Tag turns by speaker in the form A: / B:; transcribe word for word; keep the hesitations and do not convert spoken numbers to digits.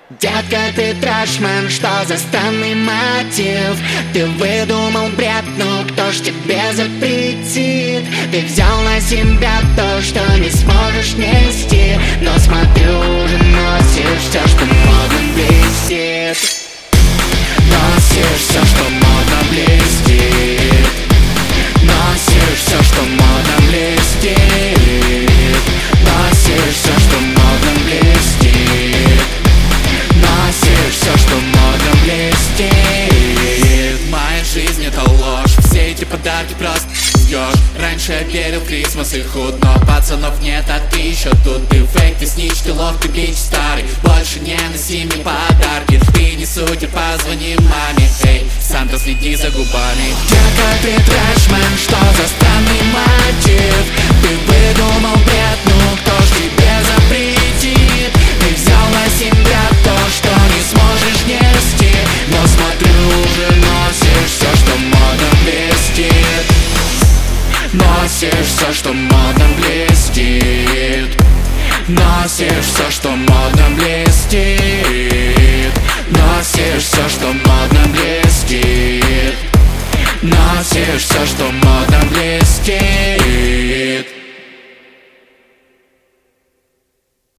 A: Детка, ты трэшмен, что за странный мотив? Ты выдумал бред, ну кто ж тебе запретит? Ты взял на себя то, что не сможешь нести, но смотрю, уже носишь все, что модно блестит. Носишь все, что модно блестит. Носишь все, что модно блестит. Носишь все, что модно блестит. Носишь все, что модно блестит.
B: Моя жизнь это ложь, все эти подарки просто пьешь. Раньше я верил в Крисмас и худ, но пацанов нет, а ты еще тут. Ты фейк, ты снич, ты лох, ты бич старый. Больше не носи мне подарки. Ты не сутер, позвони маме. Эй, Санта, следи за губами.
A: Детка, ты трэшмен, что за странный мотив? Ты выдумал бред, ну кто ж тебе запретит? Ты взял на себя то, что не сможешь нести, но смотрю, уже носишь все, что модно блестит. Носишь все, что модно блестит. Носишь все, что модно блестит. Носишь все, что модно блестит. Носишь все, что модно блестит.